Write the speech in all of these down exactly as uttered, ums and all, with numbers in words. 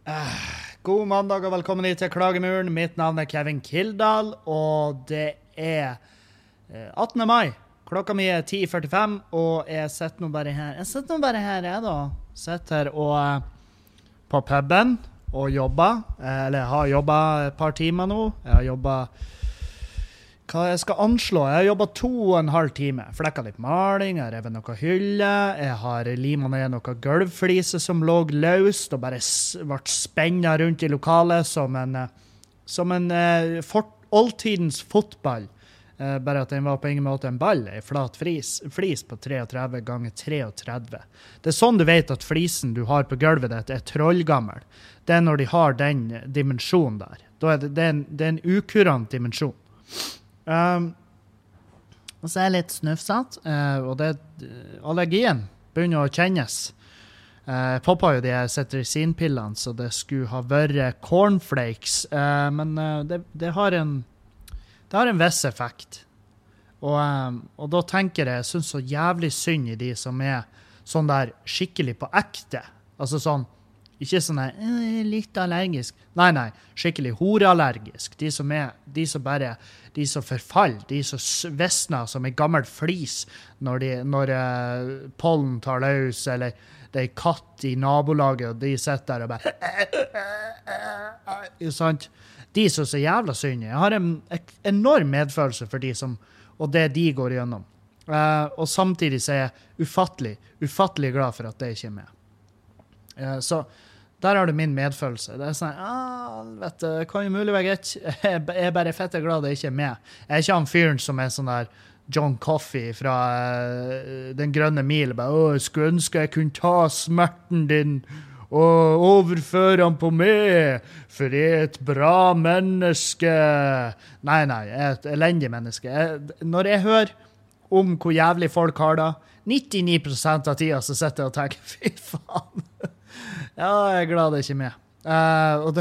Uh, god mandag og velkommen hit til Klagemuren. Mitt navn er Kevin Kildahl, og det er uh, attende mai. Klokka mi er ti førtifem, og jeg sitter nå bare her. Jeg sitter nå bare her, jeg da. Sitter her og uh, på puben og jobber. Uh, eller jeg har jobbet et par timer nå. Jeg har jobbet hva jeg skal anslå. Jeg har jobbet to og en halv time. Flekket litt maling, jeg har revet noe hylle, jeg har limet ned noe gulvflise som lå løst, og bare ble spennet rundt i lokalet som en, som en uh, fort, oldtidens fotball. Uh, bare at den var på ingen måte en ball, en flat flis, flis på treogtretti ganger treogtretti. Det er sånn du vet at flisen du har på gulvet ditt er trollgammel. Det er når de har den dimensjonen der. Da er det, det, er en, det er en ukurant dimensjon. Um, og så er jeg litt snufsatt, uh, og det, allergien begynner å kjennes. Uh, jeg poppet jo de cetirizine-pillene, så det skulle ha vært cornflakes, uh, men uh, det, det, har en, det har en viss effekt. Og, um, og da tenker jeg, jeg synes så jævlig synd i de som er sånn der skikkelig på ekte. Altså sånn, ikke sånn der, eh, litt allergisk. Nei, nei, skikkelig horeallergisk. De som er, de som bare, de som forfaller, de som vestner som en gammel flis når, de, når uh, pollen tar løs, eller det er katt i nabolaget, og de sitter der og bare, jo sant? De som er så jævla synd. Jeg har en enorm medfølelse for de som, og det de går gjennom. Uh, og samtidig så er jeg ufattelig, ufattelig glad for at det ikke er med. Uh, så der har du min medfølelse. Det er sånn, ah, vet du, kan jo mulig være greit. Jeg er bare fett glad det ikke er med. Jeg er ikke han fyren som er sånn der John Coffey fra uh, Den grønne mil. Bare, åh, jeg skulle ønske jeg kunne ta smerten din og overføre han på meg, for jeg er et bra menneske. Nei, nei, jeg er et elendig menneske. Jeg, når jeg hører om hvor jævlig folk har det, nittini prosent av tida så sitter jeg og tenker, fy faen. Ja, jeg er glad det ikke er med. Uh, og det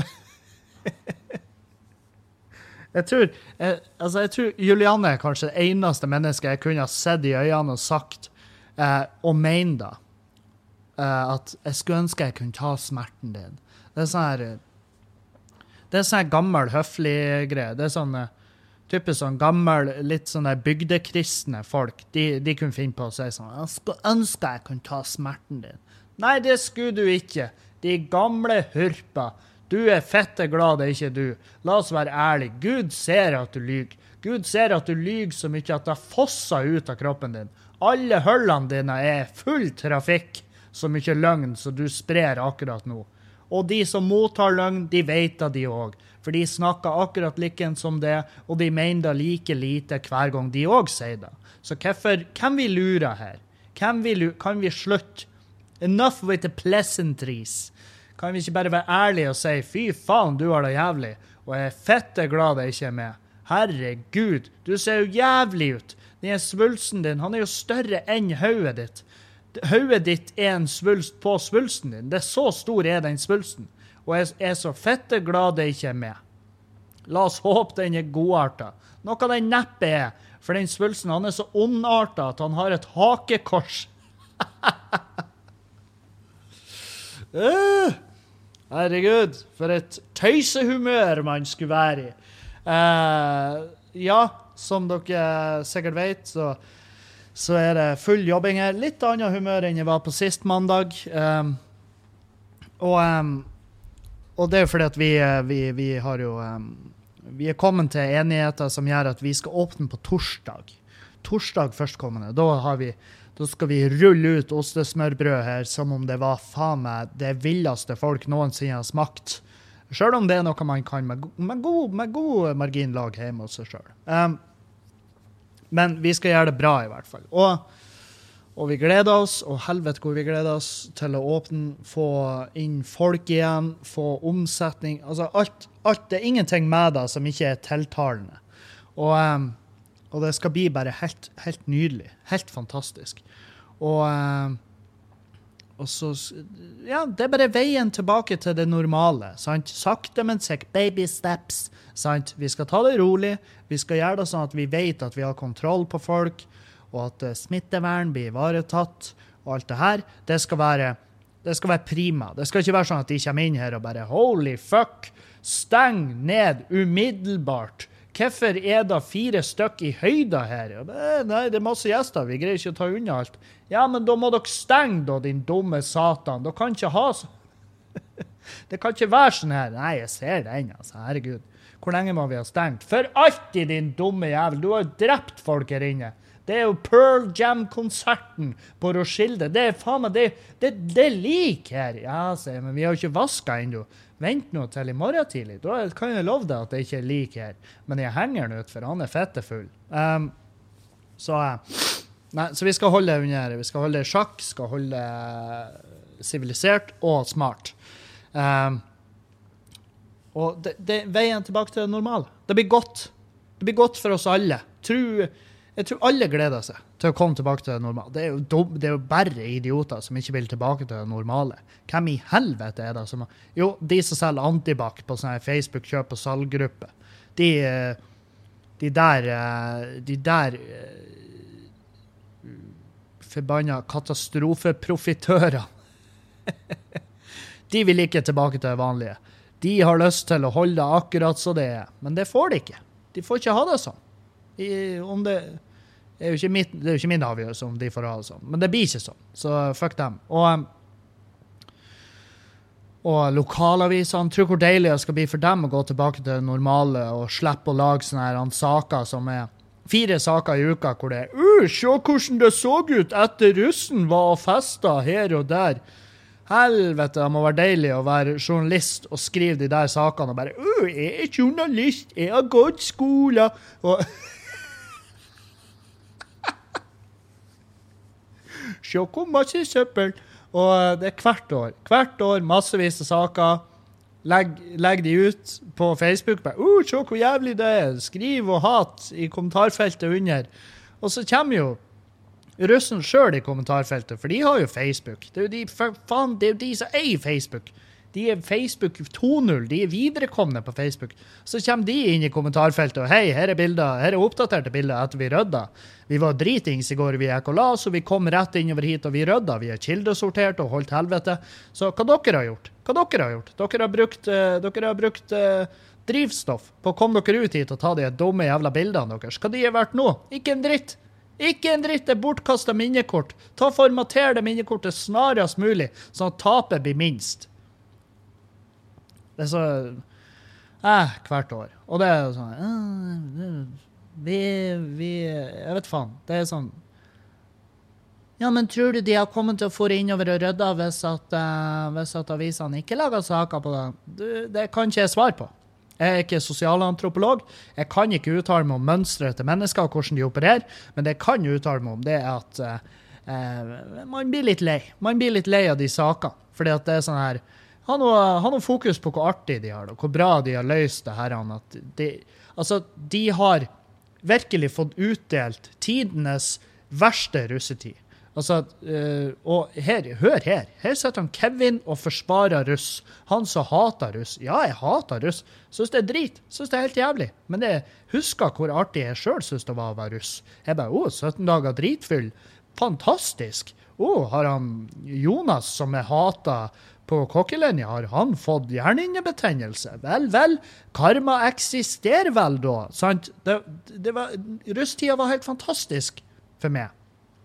jeg tror, jeg, altså jeg tror Julianne er kanskje det eneste mennesket jeg kunne ha sett i øynene og sagt, uh, og mener da, uh, at jeg skulle ønske jeg kunne ta smerten din. Det er sånn her, det er sånn her gammel, høflig greie. Det er sånn, uh, typisk sånn gammel, litt sånn der bygdekristne folk. De, de kunne finne på å si sånn, jeg skulle ønske jeg kunne ta smerten din. Nei, det skulle du ikke. De gamle hurper. Du er fette glad det ikke er du. La oss være ærlige. Gud ser at du lyger. Gud ser at du lyger så mye at det fosser ut av kroppen din. Alle hullene dine er full trafikk. Så mye løgn som du sprer akkurat nå. Og de som mottar løgn, de vet det de også. For de snakker akkurat likens som det, og de mener det like lite hver gang de også sier det. Så hvorfor, kan vi lure her? Kan vi, kan vi slutte? Enough with the pleasantries. Kan vi ikke bare være ærlige og si, fy faen, du har det jævlig, og jeg er fette glad det ikke er med. Herregud, du ser jo jævlig ut. Den svulsten din, han er jo større enn hodet ditt. Hodet ditt er en svulst på svulsten din. Det er så stor er den svulsten. Og jeg er så fette glad det ikke er med. La oss håpe den er godartet. Noe den neppe er, for den svulsten, han er så ondartet at han har et hakekors. Uh, herregud, for et tøysehumør man skulle være i. Uh, ja, som dere sikkert vet, så, så er det full jobbing her. Litt annet humør enn jeg var på sist mandag. Um, og, um, og det er fordi at vi, vi, vi har jo um, vi er kommet til enigheter som gjør at vi skal åpne på torsdag. Torsdag førstkommende. Da har vi Da skal vi rulle ut ostesmørbrød her, som om det var faen meg det villeste folk noensinne har smakt. Selv om det er noe man kan med, med, god, med god marginlag hjemme hos seg selv. Um, men vi skal gjøre det bra i hvert fall. Og, og vi gleder oss, og helvete hvor vi gleder oss til å åpne, få inn folk igjen, få omsetning. Altså alt, alt det er ingenting med det som ikke er tiltalende. Og... Um, Og det skal bli bare helt, helt nydelig. Helt fantastisk. Og, og så, ja, det er bare veien tilbake til det normale. Sant? Sakte, men sikkert. Baby steps. Sant? Vi skal ta det rolig. Vi skal gjøre det sånn at vi vet at vi har kontroll på folk, og at smittevern blir ivaretatt, og alt det her. Det skal være Det skal være prima. Det skal ikke være sånn at de kommer inn her og bare, holy fuck, steng ned umiddelbart. Hvorfor er det fire stykk i høyda her? Nei, det er masse gjester, vi greier ikke å ta unna alt. Ja, men da må dere stenge da, din dumme satan. Da kan ikke ha så... Det kan ikke være sånn her. Nei, jeg ser den, altså, herregud. Hvor lenge må vi ha stengt? For alltid, din dumme jævel. Du har jo drept folk her inne. Det er jo Pearl Jam-konserten på Roskilde. Det er faen meg, det, det, det er lik her. Ja, sier jeg, men vi har jo ikke vasket ennå. Vent nå til i morgen tidlig. Da kan jeg love deg at det ikke er lik her. Men jeg henger den ut, for han er fettefull. Um, så, nei, så vi skal holde under, vi skal holde sjakk, skal holde sivilisert og smart. Um, og det, det er veien tilbake til det normale. Det blir godt. Det blir godt for oss alle. Tror... Jeg tror alle gleder seg til å komme tilbake til det normale. Det er jo, dum, det er jo bare idioter som ikke vil tilbake til det normale. Hvem i helvete er det som... Jo, de som selger antibac på sånne Facebook-kjøp- og salggruppe. De, de der... De der... Forbanna katastrofeprofitører. De vil ikke tilbake til det vanlige. De har lyst til å holde akkurat så det er. Men det får de ikke. De får ikke ha det sånn. I, om det, det, er jo ikke mitt, det er jo ikke min avgjørelse om de får ha det sånn. Men det blir ikke sånn. Så fuck dem. Og, og lokalavisene, tror hvor deilig det skal bli for dem å gå tilbake til det normale og slippe å lage sånne her saker som er fire saker i uka hvor det er uh, se hvordan det så ut etter russen var og festet her og der. Helvete, det må være deilig å være journalist og skrive de der sakene og bare uh, jeg er journalist, jeg har gått skole og se hvor masse søppel. Og det er hvert år. Hvert år, massevis av saker. Legg, legg de ut på Facebook. Bare, uh, se hvor jævlig det er. Skriv og hat i kommentarfeltet under. Og så kommer jo russen selv i kommentarfeltet, for de har jo Facebook. Det er jo de, for faen, det er jo de som eier Facebook. De er Facebook to null, de er viderekomne på Facebook. Så kommer de inn i kommentarfeltet, og hei, her er bilder, her er oppdaterte bilder etter vi rødda. Vi var dritings i går, vi gikk og la, så vi kom rett innover hit, og vi rødda. Vi er kildesortert og holdt helvete. Så hva dere har gjort? Hva dere har gjort? Dere har brukt, uh, dere har brukt uh, drivstoff på å komme dere ut hit og ta de dumme jævla bildene deres. Hva de har vært nå? Ikke en dritt. Ikke en dritt, det er bortkastet minnekort. Ta og formater det minnekortet snarest mulig, sånn at tapet blir minst. Det er så... Eh, hvert år. Og det er jo sånn... Eh, vi, vi... Jeg vet faen. Det er sånn... Ja, men tror du de har kommet til å få innover og rydde hvis at, uh, hvis at avisene ikke lager saker på det? Du, det kan ikke jeg svare på. Jeg er ikke sosialantropolog. Jeg kan ikke uttale meg om mønstre til mennesker og hvordan de opererer, men det jeg kan uttale meg om det er at uh, uh, man blir litt lei. Man blir litt lei av de sakene. Fordi at det er sånn her... Ha noe, ha noe fokus på hvor artig de har, og hvor bra de har løst det her. At de, altså, de har virkelig fått utdelt tidenes verste russetid. Altså, uh, og her, hør her, her sitter han Kevin og forsvarer russ. Han som hater russ. Ja, jeg hater russ. Synes det er drit. Synes det er helt jævlig. Men jeg husker hvor artig jeg selv synes det var å være russ. Jeg bare, åh, sytten dager dritfyll. Fantastisk. Åh, har han Jonas som jeg hater på kokkelinja, har han fått hjernehinnebetennelse? Vel, vel, karma eksisterer vel da, sant? Det, det var, russtida var helt fantastisk for meg.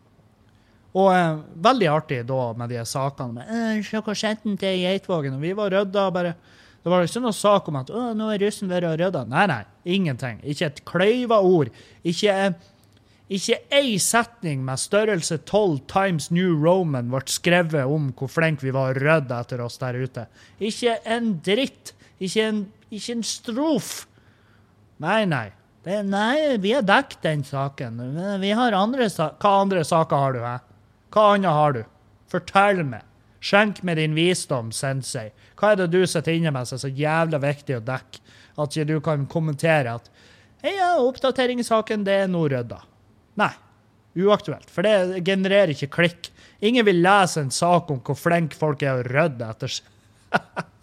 Og eh, veldig artig da med de sakene med, øh, se hva skjenten til Geitvågen, og vi var rødda bare, det var ikke noe sak om at, åh, nå er russen vært rødda. Nei, nei, ingenting. Ikke et kløyva ord. Ikke... Ikke ei setning med størrelse tolv Times New Roman ble skrevet om hvor flink vi var rødt etter oss der ute. Ikke en dritt. Ikke en, ikke en strof. Nei, nei. Det, nei, vi har dekket den saken. Vi har andre saker. Hva andre saker har du, he? Hva andre har du? Fortell meg. Skjenk med din visdom, sensei. Hva er det du sitter inne med som er så jævla viktig å dekke? At du kan kommentere at hei, ja, oppdateringssaken, det er noe rødda. Nei, uaktuelt, for det genererer ikke klikk. Ingen vil lese en sak om hvor flink folk er å rydde etter seg.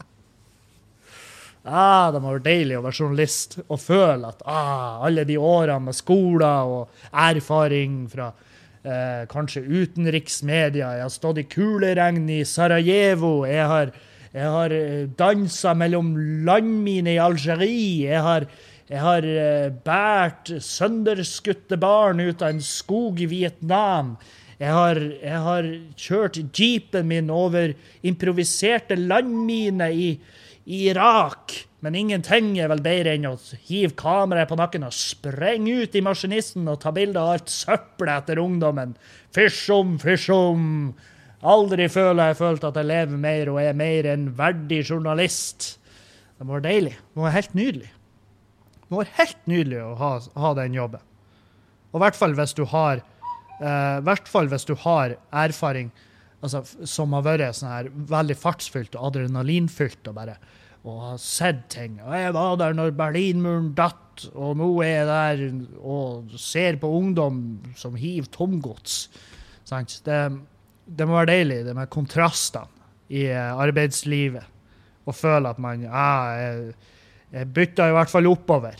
ah, det må være deilig å være journalist og føle at ah, alle de årene med skoler og erfaring fra eh, kanskje utenriksmedia. Jeg har stått i kuleregn i Sarajevo. Jeg har, jeg har danset mellom landmine i Algerie. Jeg har, jeg har eh, bært sønderskutte barn ut av en skog i Vietnam. Jeg har, jeg har kjørt jeepen min over improviserte landminer i, i Irak. Men ingenting er vel bedre enn å hive kameraet på nakken og sprenge ut i maskinisten og ta bilder av alt søppel etter ungdommen. Fysj om, fysj om. Aldri føler jeg følt at jeg lever mer og er mer en verdig journalist. Det må være deilig. Det må være helt nydelig. Det må være helt nydelig å ha, ha den jobben. Og i hvert fall hvis du har, uh, hvert fall hvis du har erfaring altså, som har vært sånn her veldig fartsfylt og adrenalinfylt og bare og har sett ting. Og jeg var der når Berlinmuren datt, og nå er jeg der og ser på ungdom som hiver tomgods. Sant? Det, det må være deilig, det med kontrastene i arbeidslivet. Og føle at man, ja, jeg, jeg bytter i hvert fall oppover.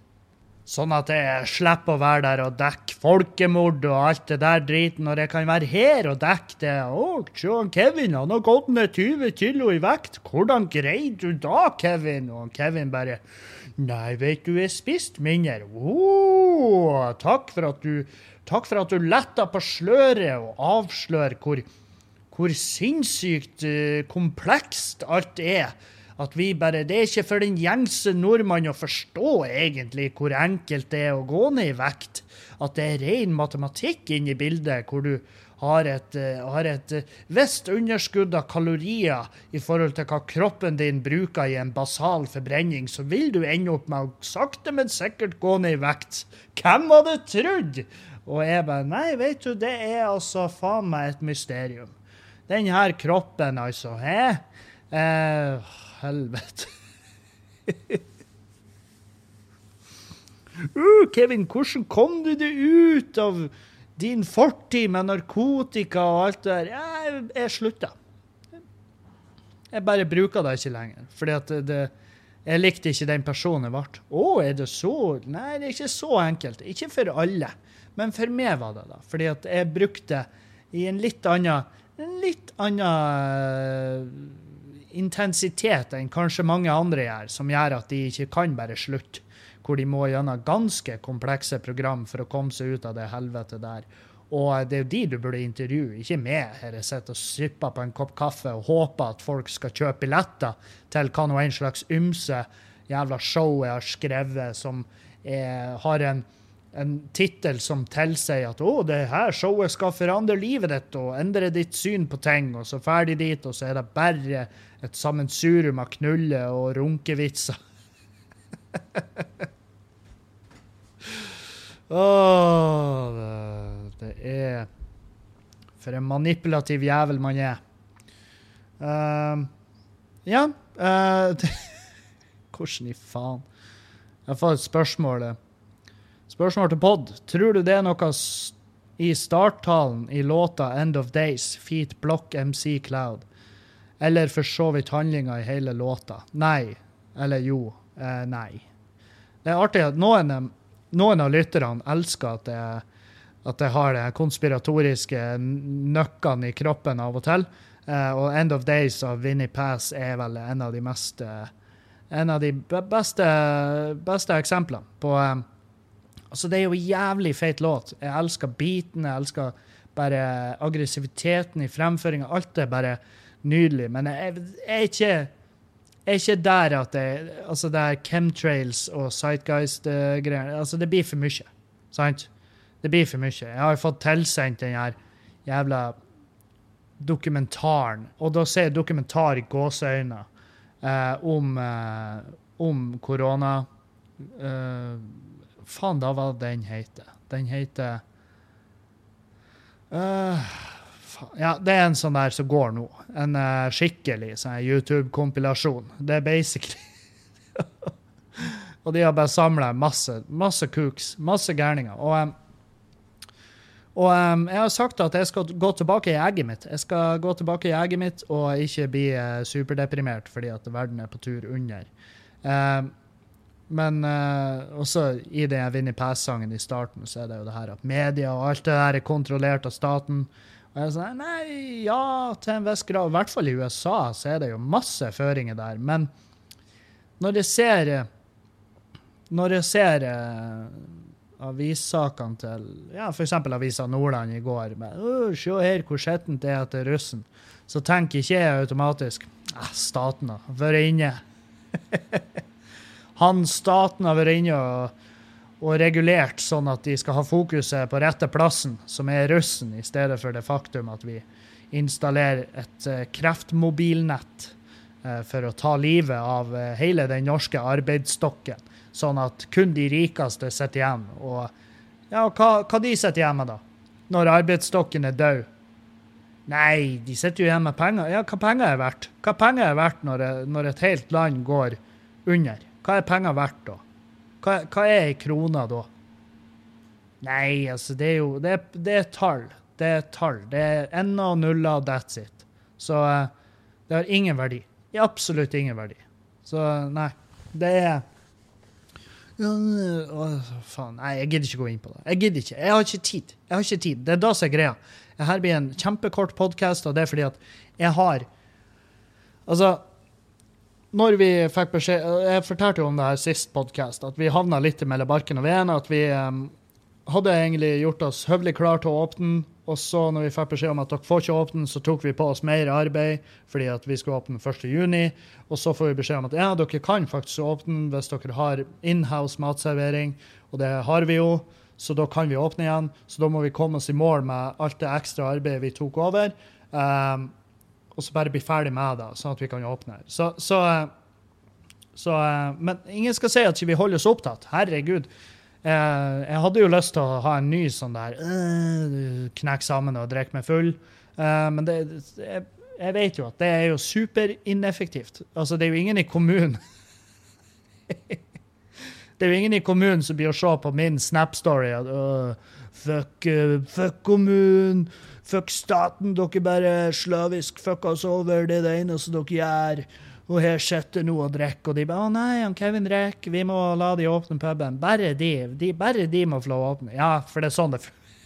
Sånn at jeg slipper å være der og dekke folkemord og alt det der driten, når jeg kan være her og dekke det. Å, se Kevin, han har gått ned tyve kilo i vekt. Hvordan greide du da, Kevin? Og Kevin bare, nei, vet du, jeg spiste mindre. Åh, takk for at du, takk for at du letta på sløret og avslør hvor, hvor sinnssykt uh, komplekst alt er. At vi bare, det er ikke for den gjengse nordmann å forstå egentlig hvor enkelt det er å gå ned i vekt. At det er ren matematikk inne i bildet, hvor du har et, har et visst underskudd av kalorier i forhold til hva kroppen din bruker i en basal forbrenning, så vil du ende opp med å sakte, men sikkert gå ned i vekt. Hvem hadde trodd? Og jeg bare, nei, vet du, det er altså faen meg et mysterium. Den her kroppen, altså, hæ? Eh... Helvete. uh, Kevin, hvordan kom du det ut av din fortid med narkotika og alt det der? Jeg, jeg slutta. Jeg bare bruker det ikke lenger, fordi at det, jeg likte ikke den personen jeg ble. Å, er det så? Nei, det er ikke så enkelt. Ikke for alle, men for meg var det da. Fordi at jeg brukte i en litt annen, en litt annen intensitet enn kanskje mange andre gjør, som gjør at de ikke kan bare slutte, hvor de må gjennom ganske komplekse program for å komme seg ut av det helvete der. Og det er jo de du burde intervjue, ikke meg. Her jeg sitter og sipper på en kopp kaffe og håper at folk skal kjøpe billetter til hva noe en slags ymse jævla show jeg har skrevet, som er, har en en titel som tilsier at å, det her showet skal forandre livet ditt og endre ditt syn på ting, og så ferdig dit, og så er det bare et sammensurum av knulle og runkevitser. Åh, det, det er for en manipulativ jævel man er. Uh, ja, uh, hvordan i faen? Jeg får et spørsmål. Spørsmål til podd. Tror du det er noe i starttalen i låta End of Days, feat Block M C Cloud? Eller for så vidt handlinga i hele låta? Nei. Eller jo. Eh, nei. Det er artig at noen, noen av lytterne elsker at jeg, at jeg har de konspiratoriske nøkkene i kroppen av og til. Eh, og End of Days av Vinnie Pass er vel en av de mest en av de beste, beste eksemplene på altså, det er jo en jævlig feit låt. Jeg elsker beaten, jeg elsker bare aggressiviteten i fremføringen. Alt er bare nydelig, men jeg, jeg, er, ikke, jeg er ikke der at det, altså det er chemtrails og Zeitgeist-greier. Altså, det blir for mye, sant? Det blir for mye. Jeg har fått tilsendt den her jævla dokumentaren, og da ser jeg dokumentar i gåseøyne eh, om, eh, om korona. Eh, Faen, da hva den heter. Den heter... Uh, ja, det er en sånn der som går nå. En uh, skikkelig sånn YouTube-kompilasjon. Det er basically... og de har bare samlet masse, masse kooks, masse gærninger. Og, um, og um, jeg har sagt at jeg skal gå tilbake i egget mitt. Jeg skal gå tilbake i egget mitt og ikke bli uh, superdeprimert fordi at verden er på tur under. Um, men uh, også i den Winnie Pass-sangen i starten, så er det jo det her at media og alt det der er kontrollert av staten. Og jeg er sånn, nei, ja, til en viss grad, i hvert fall i U S A, så er det jo masse føringer der. Men når jeg ser, når jeg ser uh, avissakene til, ja, for eksempel Avisa Nordland i går, med, «Åh, se her hvor skjettent det er til russen», så tenker ikke jeg automatisk, ah, staten har vært inne. Han staten har vært inne og, og regulert sånn at de skal ha fokuset på rette plassen, som er russen, i stedet for det faktum at vi installerer et uh, kreftmobilnett uh, for å ta livet av uh, hele den norske arbeidsstokken, sånn at kun de rikeste sitter igjen. Og ja, hva, hva de sitter igjen med da? Når arbeidsstokken er død? Nei, de sitter jo igjen med penger. Ja, hva penger er verdt? Hva penger er verdt når, når et helt land går under? Hva er penger verdt da? Hva, hva er i kroner da? Nei, altså, det er jo, det er, det er tall. Det er tall. Det er enda og nuller, that's it. Så uh, det har ingen verdi. Absolutt ingen verdi. Så nei, det er... Ja, å, faen, nei, jeg gidder ikke gå inn på det. Jeg gidder ikke. Jeg har ikke tid. Jeg har ikke tid. Det er da som er greia. Her blir en kjempekort podcast, og det er fordi at jeg har... Altså... Når vi fikk beskjed, jeg fortalte jo om det her sist podcast, at vi havnet litt mellom barken og veden, at vi um, hadde egentlig gjort oss høvelig klar til å åpne, og så når vi fikk beskjed om at dere får ikke åpne, så tok vi på oss mer arbeid, fordi at vi skulle åpne første juni, og så får vi beskjed om at ja, dere kan faktisk åpne hvis dere har in-house matservering, og det har vi jo, så da kan vi åpne igjen, så da må vi komme oss i mål med alt det ekstra arbeidet vi tok over, um, og så bare bli ferdig med det, sånn at vi kan åpne her. Så, så, så, men ingen skal si at vi holder oss opptatt. Herregud. Jeg hadde jo lyst til å ha en ny sånn der, øh, knekk sammen og drikke meg full. Men det, jeg, jeg vet jo at det er jo super ineffektivt. Altså, det er jo ingen i kommunen. Det er jo ingen i kommunen som blir å se på min Snap-story at, øh, fuck, uh, fuck kommunen, fuck staten, dere bare slavisk fuck oss over, det er det eneste dere gjør, og her sitter noe og drikker, og de bare, å nei, han Kevin drikker, vi må la de åpne puben, bare de, de, bare de må få lov å åpne, ja, for det er sånn det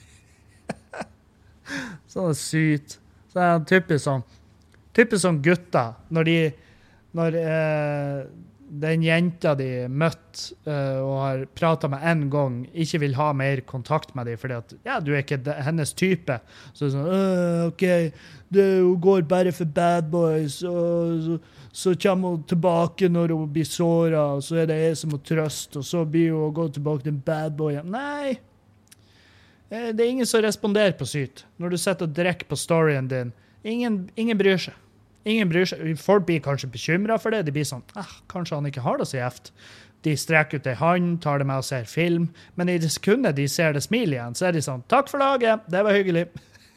sånn det er sykt, så det er typisk sånn, typisk sånn gutter, når de, når eh, den jenta de møtt uh, og har pratet med en gang, ikke vil ha mer kontakt med dem, fordi at, ja, du er ikke de, hennes type. Så sånn, uh, ok, det hun går bare for bad boys, og så, så kommer hun tilbake når hun blir såret, og så er det jeg som må trøste, og så blir hun å gå tilbake til en bad boy. Nei, det er ingen som responderer på syt. Når du sitter og drikker på storyen din, ingen, ingen bryr seg. Ingen bryr seg. Folk blir kanskje bekymret for det. De blir sånn, ah, kanskje han ikke har det så gjevt. De strekker ut en hånd, tar det med og ser film. Men i det sekundet de ser det smil igjen, så er de sånn, takk for laget, det var hyggelig.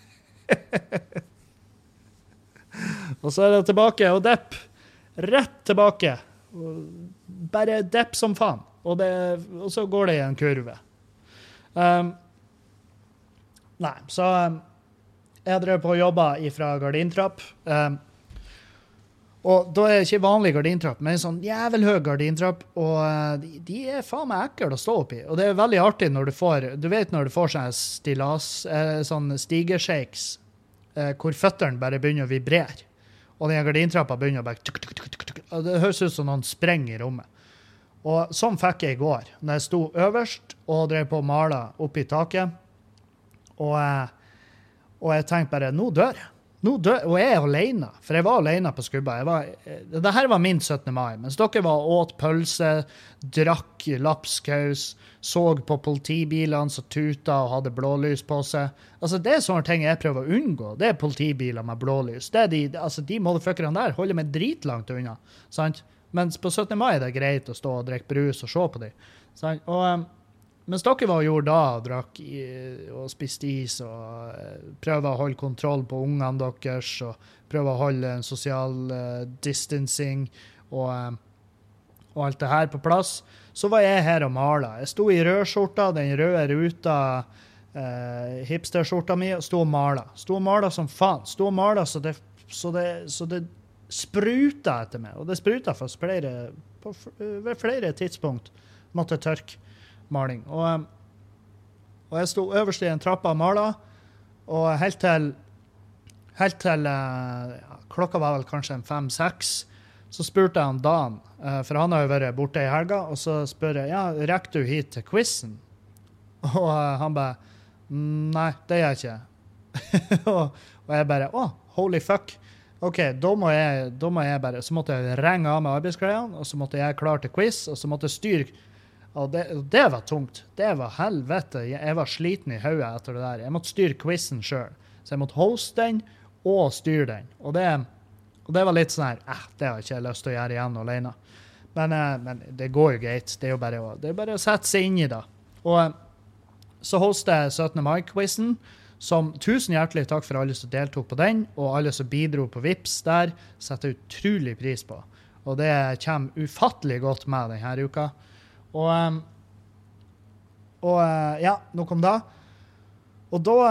Og så er det tilbake, og depp. Rett tilbake. Bare depp som faen. Og, det, og så går det i en kurve. Um, nei, så um, jeg drev på å jobbe ifra gardintrapp. Um, Og da er det ikke vanlig gardintrapp, men en sånn jævel høy gardintrapp, og de, de er faen meg ekkel å stå oppi. Og det er veldig artig når du får, du vet når du får sånne stilas, eh, sånne stigershakes, eh, hvor føtterne bare begynner å vibrere. Og den gardintrappa begynner å bare tuk, tuk, tuk, tuk, tuk. Og det høres ut som noen sprenger i rommet. Og sånn fikk jeg i går, når jeg sto øverst og drev på å male opp i taket. Og, og jeg tenkte bare, nå dør jeg. Nå dør, og jeg er alene, for jeg var alene på skubba. Jeg var, dette var min syttende mai, mens dere var åt pølse, drakk lapskaus, så på politibilene som tuta og hadde blålys på seg. Altså, det er sånne ting jeg prøver å unngå. Det er politibiler med blålys. Det er de, altså, de motherfuckerne der holder meg dritlangt unna, sant? Mens på syttende mai er det greit å stå og drikke brus og se på dem. Sant? Og... Um, mens dere var og gjorde da, og drakk i, og spiste is, og uh, prøvde å holde kontroll på ungene deres, og prøvde å holde en sosial uh, distancing, og, uh, og alt det her på plass, så var jeg her og malet. Jeg sto i rødskjorta, den røde ruta, uh, hipsterskjorta mi, og sto og malet. Sto og malet som faen. Sto og malet, så det, så det, så det spruta etter meg, og det spruta for flere, på ved flere tidspunkt måtte tørke maling. Og, og jeg stod øverst i en trappa og malet, og helt til, helt til ja, klokka var vel kanskje en fem, seks, så spurte jeg han Dan, for han har jo vært borte i helga, og så spør jeg, ja, rekker du hit til quizen? Og han bare, nei, det gjør jeg ikke. og, og jeg bare, å, holy fuck. Ok, da må, jeg, da må jeg bare, så måtte jeg ringe av med arbeidsgreiene, og så måtte jeg klare til quiz, og så måtte jeg styre, og det, det var tungt. Det var helvete. Jeg, jeg var sliten i hodet etter det der. Jeg måtte styre quizen selv. Så jeg måtte hoste den, og styre den. Og det, og det var litt sånn her, eh, det har jeg ikke lyst til å gjøre igjen alene. Men, eh, men det går jo greit. Det er jo bare å, det er bare å sette seg inn i det. Og så hostet jeg syttende mai-quizen, som tusen hjertelig takk for alle som deltok på den, og alle som bidro på Vips der, setter jeg utrolig pris på. Og det kommer ufattelig godt med denne uka. Og, og ja, nok om det. Og da,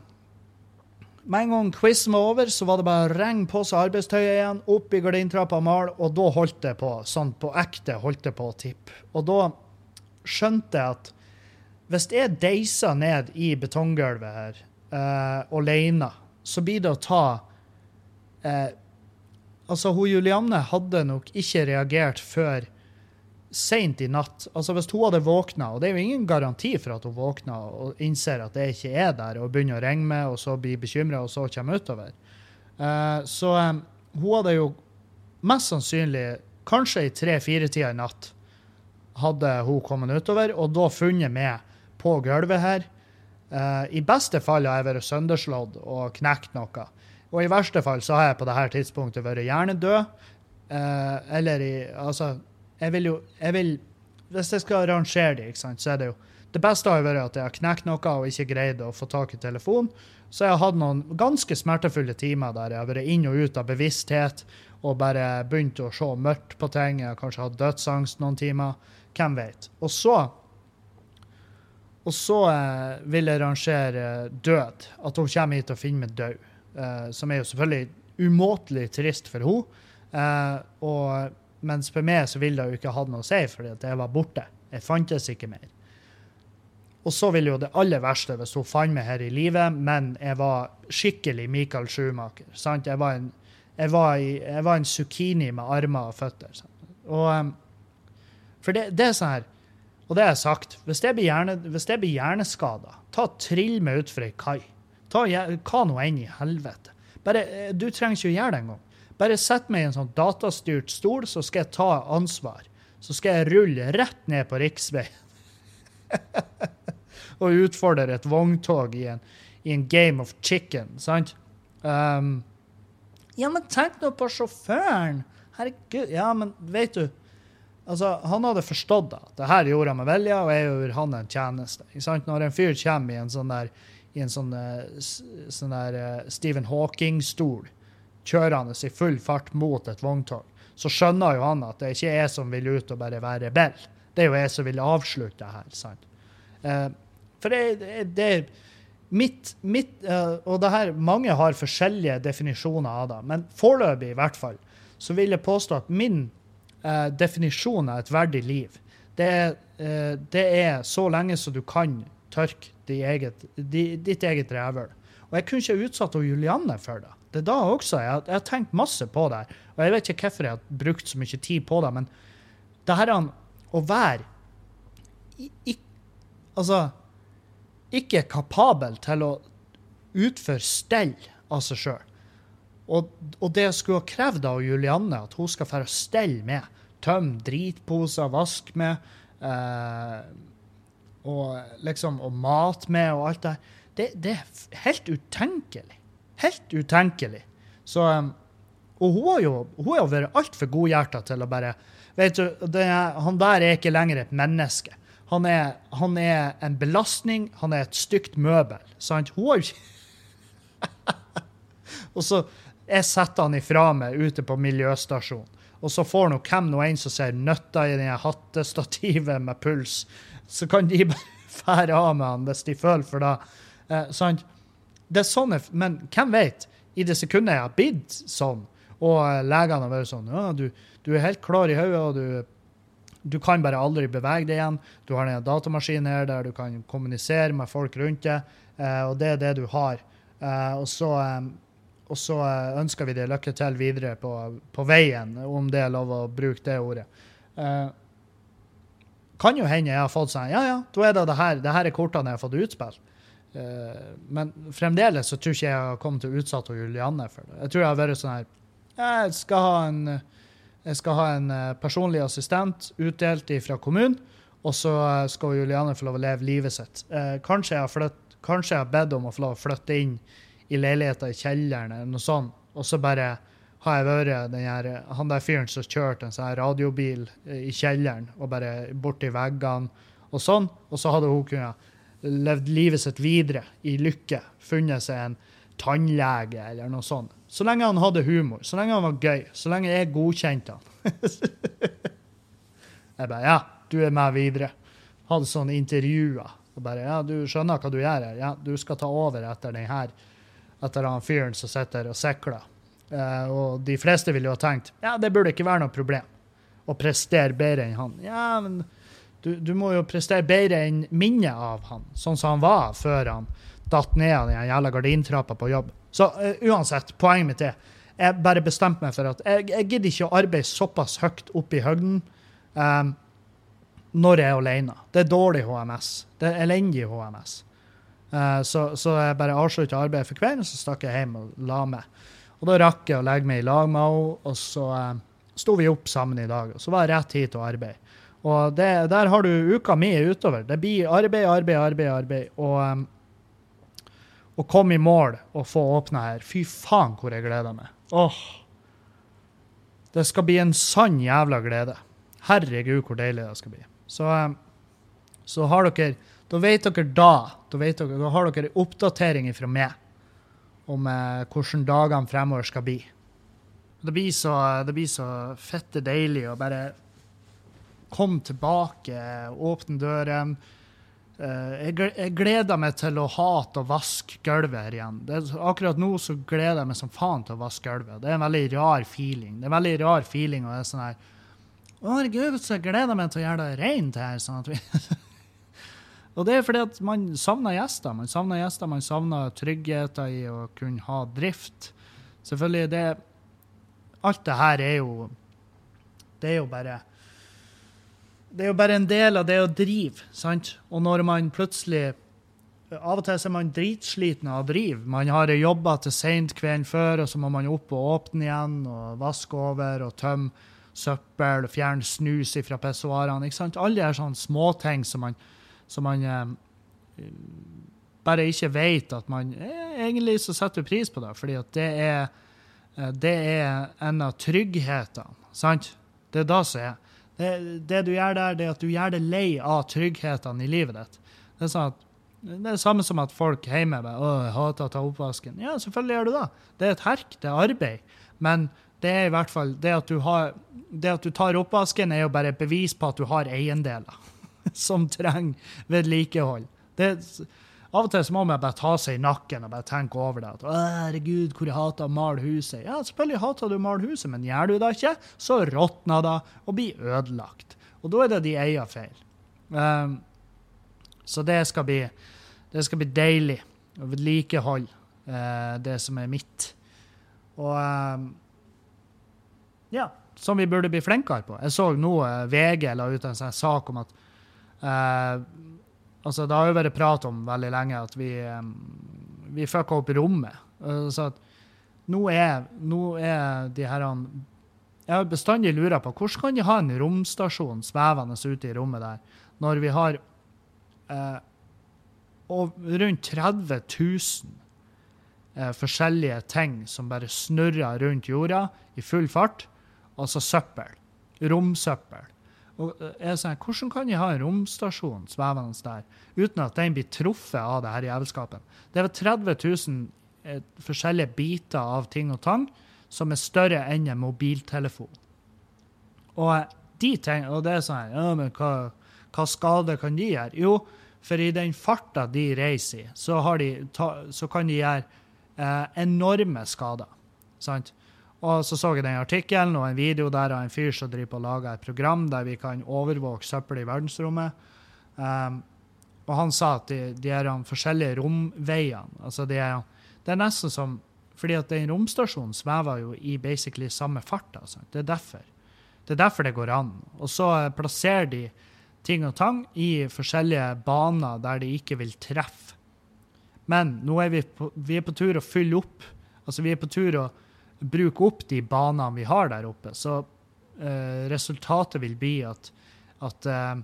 med en gang quizen var over, så var det bare å ringe på seg arbeidstøyet igjen, opp i gardintrappa og mal, og da holdt det på, sånn på ekte holdt det på å tippe. Og da skjønte jeg at hvis jeg deiser ned i betonggulvet her, Uh, alene, så blir det å ta uh, altså hun Julianne hadde nok ikke reagert før sent i natt. Altså hvis hun hadde våknet, og det er jo ingen garanti for at hun våkner og innser at det ikke er der, og begynner å ringe med, og så blir bekymret, og så kommer utover. Uh, så um, hun hadde jo mest sannsynlig, kanskje i tre-fire tider i natt, hadde hun kommet utover, og da funnet med på gulvet her. Uh, I beste fall har jeg vært sønderslått og knekt noe. Og i verste fall så har jeg på dette tidspunktet vært hjernedød. Uh, eller i, altså, jeg vil jo, jeg vil, hvis jeg skal rangere det, ikke sant, så er det jo, det beste har vært at jeg har knekt noe og ikke greid å få tak i telefon. Så jeg har hatt noen ganske smertefulle timer der jeg har vært inn og ut av bevissthet, og bare begynt å se mørkt på ting. Jeg har kanskje hatt dødsangst noen timer. Hvem vet? Og så Og så eh, vil jeg rangere død, at hun kommer hit og finner meg død, eh, som er jo selvfølgelig umåtelig trist for hun. Eh, og, mens for meg så vil det jo ikke ha noe å si, fordi at jeg var borte. Jeg fantes ikke mer. Og så vil jo det aller verste hvis hun fant meg her i livet, men jeg var skikkelig Michael Schumacher. Sant? Jeg var en, jeg var i, jeg var en zucchini med armer og føtter. Sant? Og, um, for det, det er sånn her, og det har jeg sagt, hvis jeg blir, hjerne, hvis jeg blir hjerneskadet, ta trill meg ut for en kai. Ta hva noe enn i helvete. Bare, du trenger ikke å gjøre det en gang. Bare sett meg i en sånn datastyrt stol, så skal jeg ta ansvar. Så skal jeg rulle rett ned på riksvei. Og utfordre et vogntog i en, i en game of chicken, sant? Um, ja, men tenk nå på sjåføren. Herregud, ja, men vet du, altså, han hadde forstått det. Det her gjorde han med vilje, og jeg gjorde han en tjeneste. Ikke sant? Når en fyr kommer i en sånn der, i en sånn, sånn der uh, Stephen Hawking-stol, kjørende i full fart mot et vogntog, så skjønner jo han at det ikke er jeg som vil ut og bare være rebell. Det er jo jeg som vil avslutte det her, sant? Uh, for det, det, det er mitt, mitt uh, og det her, mange har forskjellige definisjoner av det, men foreløpig i hvert fall, så vil jeg påstå at min Uh, definisjon av et verdig liv. Det er, uh, det er så lenge så du kan tørke de eget, de, ditt eget rævøl. Og jeg kunne ikke utsatt av Julianne for det. Det er da også. Jeg, jeg har tenkt masse på det. Og jeg vet ikke hvorfor jeg har brukt så mye tid på det, men det her er å være i, i, altså, ikke kapabel til å utføre stell av seg selv. Og, og det skulle ha krevd av Julianne at hun skal få stelle med, tømme dritposer, vask med, eh, og liksom, og mat med og alt det. Det, det er helt utenkelig. Helt utenkelig. Så, og hun har jo, hun har vært alt for godhjertet til å bare, vet du, det, han der er ikke lenger et menneske. Han er, han er en belastning, han er et stygt møbel, sant? Hun har jo ikke... og så jeg setter han ifra meg ute på miljøstasjonen. Og så får nå hvem nå en som ser nøtta i denne hattestativet med puls. Så kan de bare fære av med han hvis de føler for det. Eh, sant? Det er sånn, men hvem vet? I det sekundet jeg har blitt sånn, Og legene har vært sånn, ja, du, du er helt klar i hodet, og du, du kan bare aldri bevege deg igjen. Du har en datamaskin her der du kan kommunisere med folk rundt deg, eh, og det er det du har. Eh, og, så, eh, og så ønsker vi deg lykke til videre på, på veien, om det er lov å bruke det ordet. Eh, kan jo hende jeg har fått sånn, ja, ja, da er det det her, det her er kortene jeg har fått utspilt. Uh, men fremdeles så tror ikke jeg har kommet til utsatt av Julianne for det. Jeg tror jeg har vært sånn her, jeg skal ha en, jeg skal ha en personlig assistent utdelt fra kommunen, og så skal Julianne få lov å leve livet sitt. Uh, kanskje, jeg har flytt, kanskje jeg har bedt om å få lov å flytte inn i leiligheten i kjelleren eller noe sånt, og så bare har jeg vært den her, han der fyren som kjørte en sånn her radiobil i kjelleren, og bare bort i veggene og sånn, og så hadde hun kunnet levd livet sitt videre i lykke, funnet seg en tannlege eller noe sånt. Så lenge han hadde humor, så lenge han var gøy, så lenge jeg godkjente han. Jeg bare, ja, du er med videre. Hadde sånne intervjuer. Og bare, ja, du skjønner hva du gjør her. Ja, du skal ta over etter den her, etter han fyren som sitter og sikler. Uh, og de fleste ville jo ha tenkt, ja, det burde ikke være noe problem å prestere bedre enn han. Ja, men Du, du må jo prestere bedre enn minnet av han, sånn som han var før han datt ned av den jævla gardintrappa på jobb. Så uh, uansett, poenget mitt er, jeg bare bestemte meg for at jeg, jeg gidder ikke å arbeide såpass høyt opp i høgden um, når jeg er alene. Det er dårlig H M S. Det er elendig H M S. Uh, så, så jeg bare avsluttet arbeidet for kvelden, så stakk jeg hjem og la meg. Og da rakk jeg å legge meg i lag med henne, og så uh, sto vi opp sammen i dag, og så var jeg rett hit og arbeid. Og det, der har du uka mi utover. Det blir arbeid, arbeid, arbeid, arbeid. Og, um, og kom i mål og få åpne her. Fy faen hvor jeg gleder meg. Åh. Det skal bli en sann jævla glede. Herregud hvor deilig det skal bli. Så, um, så har dere, da vet dere da, da, vet dere, da har dere oppdatering fra meg om uh, hvordan dagene fremover skal bli. Det blir så, det blir så fette deilig å bare kom tilbake, åpne døren. Uh, jeg, jeg gleder meg til å hate og vaske gulvet her igjen. Det, akkurat nå så gleder jeg meg som faen til å vaske gulvet. Det er en veldig rar feeling. Det er en veldig rar feeling, og det er sånn her, å herregud, så jeg gleder meg til å gjøre det rent her, sånn at vi... Og det er fordi at man savner gjester. Man savner gjester, man savner tryggheten i å kunne ha drift. Selvfølgelig, det... Alt det her er jo... Det er jo bare... Det er jo bare en del av det å drive, sant? Og når man plutselig, av og til så er man dritsliten av å drive. Man har jobbet til sent kvelden før, og så må man opp og åpne igjen, og vaske over, og tømme søppel, og fjerne snus fra pessoarene, ikke sant? Alle er sånne småting som man, som man eh, bare ikke vet at man, eh, egentlig så setter pris på det, fordi at det er, eh, det er en av trygghetene, sant? Det er det som er. Det, det du gjør der, det er at du gjør det lei av trygghetene i livet ditt. Det er, sånn at, det er det samme som at folk hjemme bare, åh, jeg hater å ta oppvasken. Ja, selvfølgelig gjør du det. Det er et herk, det er arbeid. Men det er i hvert fall, det at du, har, det at du tar oppvasken er jo bare et bevis på at du har eiendeler som trenger vedlikehold. Det Av og til så må man bare ta seg i nakken og bare tenke over det. At, herregud, hvor jeg hater å male huset. Ja, selvfølgelig hater du å male huset, men gjør du det ikke, så råtner det og blir ødelagt. Og da er det de eier feil. Um, så det skal bli, det skal bli deilig å vedlikeholde uh, det som er mitt. Og um, ja, som vi burde bli flinkere på. Jeg så nå uh, V G la ut en sånn sak om at uh, altså, det har jo vært prat om veldig lenge at vi, um, vi fucker opp rommet. Uh, så at nå er, nå er de her... Jeg har bestandig luret på, hvordan kan de ha en romstasjon svevende ute i rommet der, når vi har uh, rundt tretti tusen uh, forskjellige ting som bare snurrer rundt jorda i full fart, altså søppel, romsøppel. Og jeg sier, hvordan kan jeg ha en romstasjon svevende der, uten at den blir truffet av det her jævelskapen? Det er tretti tusen eh, forskjellige biter av ting og tang, som er større enn en mobiltelefon. Og de ting, og det er sånn, ja, men hva, hva skade kan de gjøre? Jo, for i den farta de reiser i, så, har de ta, så kan de gjøre eh, enorme skader, sant? Og så så jeg den artikkelen og en video der av en fyr som driver på å lage et program der vi kan overvåke søppel i verdensrommet. Um, og han sa at de, de er de forskjellige romveiene. Altså de er, det er nesten som, fordi at den romstasjonen svever jo i basically samme fart. Altså. Det er derfor. Det er derfor det går an. Og så plasserer de ting og tang i forskjellige baner der de ikke vil treffe. Men nå er vi på, vi er på tur å fylle opp. Altså vi er på tur å bruke opp de banene vi har der oppe. Så eh, resultatet vil bli at, at, eh,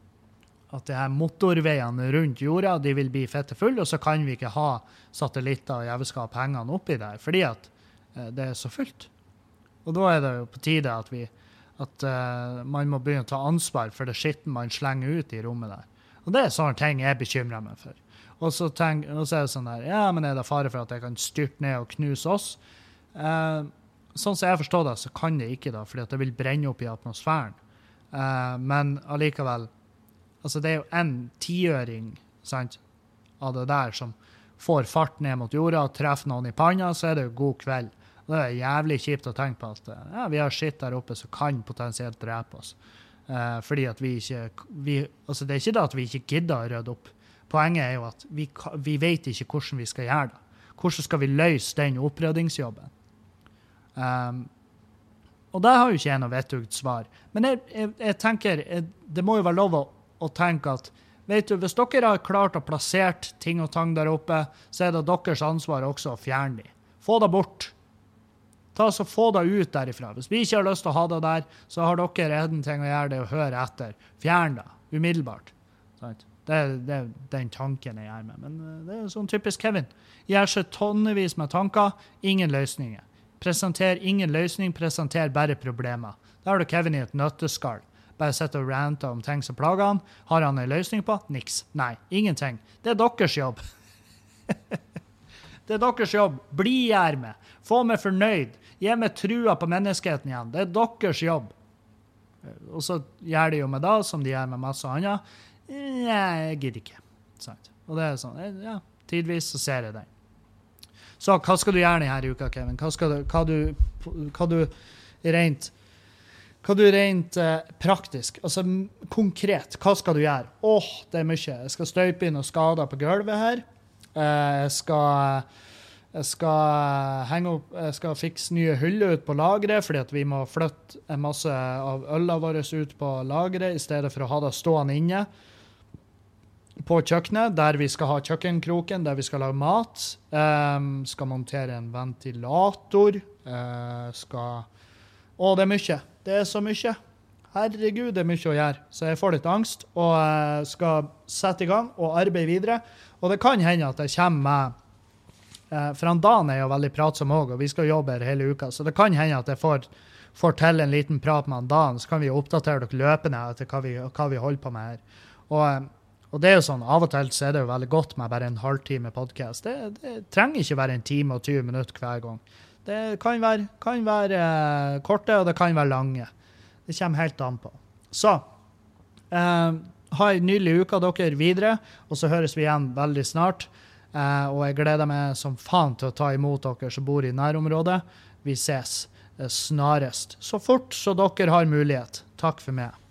at de her motorveiene rundt jorda, de vil bli fette full, og så kan vi ikke ha satellitter og jævelskap hengende oppi der, fordi at eh, det er så fullt. Og da er det jo på tide at, vi, at eh, man må begynne å ta ansvar for det skitten man slenger ut i rommet der. Og det er sånne ting jeg bekymrer meg for. Og så, tenk, og så er det sånn der, ja, men er det fare for at jeg kan styrte ned og knuse oss? Uh, sånn som jeg forstår det, så kan det ikke da, fordi at det vil brenne opp i atmosfæren. Uh, men allikevel, altså det er jo en tiøring, sant, av det der som får fart ned mot jorda og treffer noen i panna, så er det jo god kveld. Og det er jævlig kjipt å tenke på at ja, vi har skitt der oppe som kan potensielt drepe oss. Uh, fordi at vi ikke, vi, altså det er ikke det at vi ikke gidder å rydde opp. Poenget er jo at vi, vi vet ikke hvordan vi skal gjøre det. Hvordan skal vi løse den oppryddingsjobben? Um, og der har jo ikke jeg noe vettugt svar. Men jeg, jeg, jeg tenker, jeg, det må jo være lov å, å tenke at, vet du, hvis dere har klart å plassert ting og tang der oppe, så er det deres ansvar også å fjerne de. Få det bort. Ta så få det ut derifra. Hvis vi ikke har lyst til å ha det der, så har dere en ting å gjøre det og høre etter. Fjern det, umiddelbart. Sant? Det er, det er den tanken jeg gjør med. Men det er jo sånn typisk Kevin. Gjør seg tonnevis med tanker, ingen løsninger. Presenter ingen løsning, presenter bare problemer. Da har du Kevin i et nøtteskall. Bare sitter og ranter om ting som plager han. Har han en løsning på? Niks. Nei, ingenting. Det er deres jobb. Det er deres jobb. Bli her med. Få meg fornøyd. Gi meg trua på menneskeheten igjen. Det er deres jobb. Og så gjør de jo med det, som de gjør med masse annet. Nei, jeg gidder ikke. Sant. Og det er sånn, ja, tidvis så ser jeg den. Så hva skal du gjøre denne uka, Kevin? Hva, skal du, hva, du, hva du rent, hva du rent eh, praktisk, altså konkret, hva skal du gjøre? Åh, det er mye. Jeg skal støype inn og skade på gulvet her. Eh, jeg skal, jeg skal henge opp, jeg skal fikse nye hyller ut på lagret, fordi at vi må flytte en masse av ølet våre ut på lagret, i stedet for å ha det stående inne på kjøkkenet, der vi skal ha kjøkkenkroken, der vi skal lage mat. Um, skal montere en ventilator. Uh, skal... Å, det er mye. Det er så mye. Herregud, det er mye å gjøre. Så jeg får litt angst, og uh, skal sette i gang og arbeide videre. Og det kan hende at jeg kommer med... Uh, for han Dan er jo veldig pratsom også, og vi skal jobbe her hele uka, så det kan hende at jeg får, får til en liten prat med han Dan, så kan vi oppdatere dere løpende etter hva vi, hva vi holder på med her. Og... Uh, Og det er jo sånn, av og til så er det jo veldig godt med bare en halvtime podcast. Det, det trenger ikke være en time og tyve minutter hver gang. Det kan være, kan være uh, korte, og det kan være lange. Det kommer helt an på. Så, uh, ha en nydelig uke dere videre, og så høres vi igjen veldig snart. Uh, og jeg gleder meg som faen til å ta imot dere som bor i nærområdet. Vi ses uh, snarest. Så fort så dere har mulighet. Takk for meg.